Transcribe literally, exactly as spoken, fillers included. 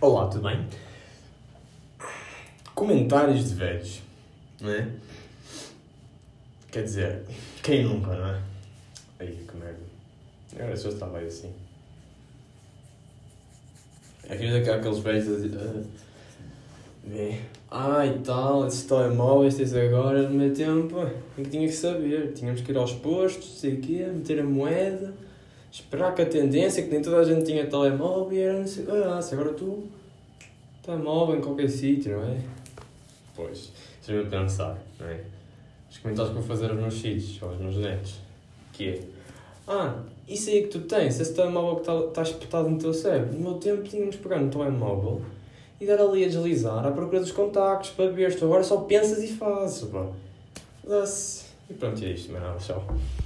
Olá, tudo bem? Comentários de velhos, não é? Quer dizer, quem nunca, não é? Ai, que merda. Agora se eu estava aí assim. Aqueles, aqueles velhos a dizer... Bem, ah, e tal, esses telemóveis, estes agora, no meu tempo, é que tinha que saber. Tínhamos que ir aos postos, sei o quê, meter a moeda, esperar que a tendência, que nem toda a gente tinha telemóvel, e era não sei o que, ah, se agora tu... telemóvel em qualquer sítio, não é? Pois, deixa-me pensar, não é? Os comentários que vou fazer aos meus filhos, ou aos meus netos, que é... Ah, isso aí que tu tens, esse telemóvel que está tá espetado no teu cérebro. No meu tempo tínhamos que pegar no telemóvel e dar ali a deslizar à procura dos contactos para ver. Tu agora só pensas e fazes, pá. E pronto, é isto, mano. Tchau.